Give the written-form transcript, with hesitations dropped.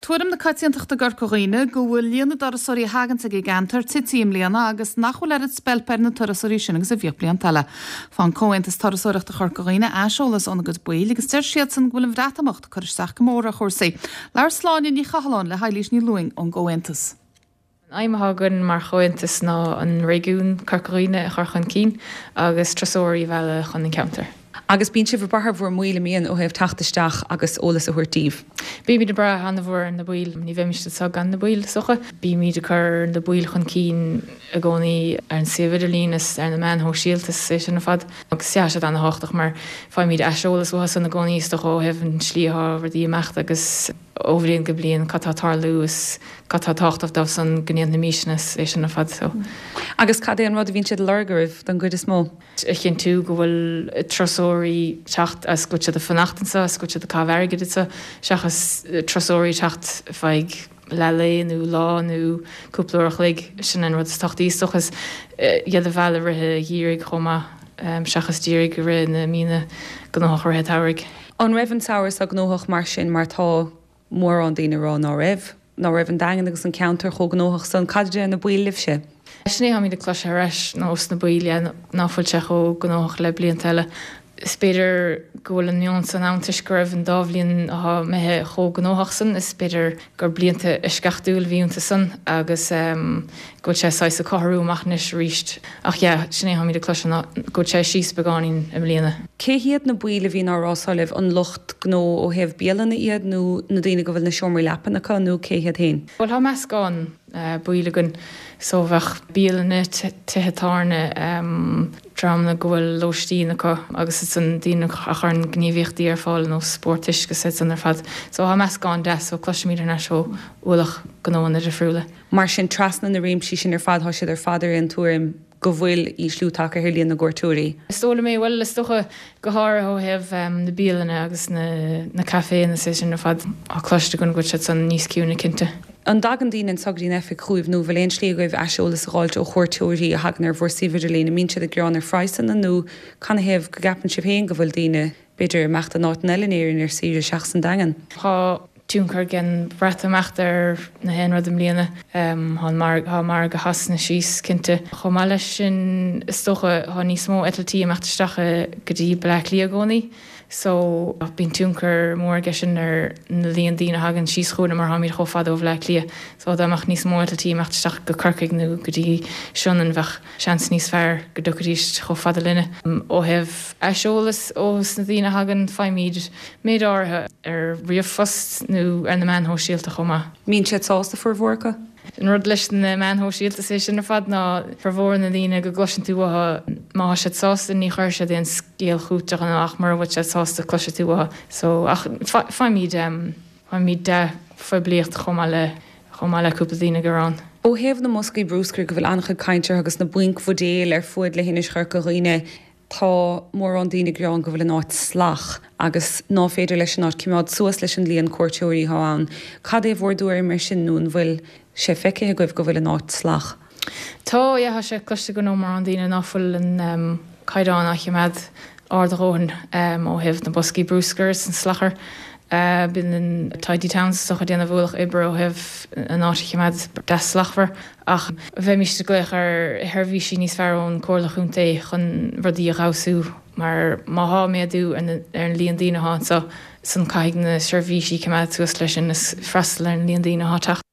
tuairim na caiitiantachta gur coghine go bhfuil líana dorasaí hagann a gigantar titíim líana agus nachhfuil ar spellper na torasaí sin agus a bhíoh blion tala. Fan cóhaintas torasóireachta chur coghine eisiolalas an go buil agus deir siad san bhfuil bhreatamocht chuir seach go mór a chósaí. Leir sláine ní chaáin le hailís ní luing an ggóhaintas. Aimimhagann mar chointas ná an réún carcoíine a churchan cín agus trasóirí bheile chun an counter. Agus bín si bhar bhór muile míon ó hebh tataisteach agus ólas a thuirtíh. Bí mi de bra anna bhór an na buil, ní bheimiiste sa gan na buil socha. Bí mi de chur na buil chun cín a gcónaí ar an sividirlínas ar na man ho síaltas é sin na fad. Agus sé an na háach mar fáim míad eisiolalas bhas an na gcónaí stoch ó hebh an slíá bhar mecht agus óhríonn go blion catátar luús catátáchtah dá san gnéan na míisnas é sin na fad so. Agus cad é an rud a bhín siad legaribh don gcuid is mó. Chin tú go bhfuil trasóirí techt as go a fannachtansa, as go a cabhargaidsa, seachas trasóirí techt feig leléonú láú cúplaach le sin an rud tachtí sochas iad a bhile rithe dhírig chuma seachas dírig go ri na mína gnáthirthe tairigh. An raibhann saoras a gnóthach mar sin mar tá mór an daine rá ná raibh an dagan agus an counter cho gnóthach san cadide na buil libse. Sné ha mí de clas reis ná os na buile náfuilte cho gnách le blion teile. Spéidir gohfuil an mion san antaisguribh an dábhlíonn a methe cho gnóthach san, is spéidir gur blianta isceachúil bhíúnta san agus go sé 6 chothú machnis ríist. Ach sné ha mí de clas go sé síos begáín am líana. Cé hiad na buile hín árásáileh an lucht gnó ó hebh bélanna iad nó na daine go bhfuil na seomir lepannacha nó céhiad hain? Bhil ha meascáin builegan so bheith bíalanna tuthetárne tramna gohfuil lóistínacha agus is an dína a chun gníomhíochttaí ar fáil nó sportis go sit an ar fad. So ha meascáin de ó cloisiíidir na seo bhlach gnóin ar friúla. Mar sin trasna na réimsí sin ar fad thoisiad ar fadidir an túrim go bhfuil í slúteach ar hirlíonn na gcuirtúirí. Istóla mé bhfuil is tucha go háir ó hebh na bíalanna agus na café na sé sin ar fad á cloiste gon go san níos ciúna cinnte. An dagan dín an sagdín efik chuúibh nó bhfuil éon slí goibh eisiolalas aáilte ó chuirtúirí a hagan ar bhór sividirlína mínse a grán ar freisan an nó chuna hebh go gapan si féin go bhfuil daine beidir mecht an áit eilenéirin ar síre seach san dagan. Tá túnchar gan bretamecht ar na hen rud am líana há mar go hasna síos cinnte. Chomáile sin is stocha há níos mó etaltí meachtasteacha go dtí blachlí a gcónaí. So bín túnchar mór gesin ar na líon dína hagan síos chuúna mar haír chofad ó bhle lia. So amach níos mótatí meachtasteach go chucaigh nó go dtí sionan bheith seans níos fearr go docharíist chofada linne. Ó hebh eisiolalas os na dína hagan feimíd méid áthe ar riomhfost nó ar na manthó síalta chuma. Mín siad sásta for bhórcha? An rud leis na manthó síalta sé sin ar fad ná farmhór na dtíine go glosin tú má sé sásta ní chuir sé déon scéal chuúteach an ach mar bhid sé sásta cloise tú so ach feimíd de foibliocht chumá le cúpla dtíine gorán. Ó hebh na moscaí brúscar go bhfuil ancha caiintear agus na buink fudéal ar fuid le hinine chuircoghine tá mór an daine grán go bhfuil an áit slach agus ná féidir leis an áit cimáid suas leis an líon cuairteoirí háán. Cad é bhórúir mar sin nún bhfuil sé feice goibh go bhfuil an áit slach. Tá ha sé cloiste go nómar an daine náfuil an caiidán a chiimead ardróin ó hebh na boscaí brúscars an slachar. Bin in Tidy Towns socha déanana bhúlach ibre ó hebh an áitichiimead de slachhar ach bheith míiste gluich ar thirhí sin níos fearrón cóirlachúnta chun rudí a gáú mar máthá méadú ar an líon dína há san caiig na seirbhísí ceimead túas leis sin is freistal ar an líon dína háteach.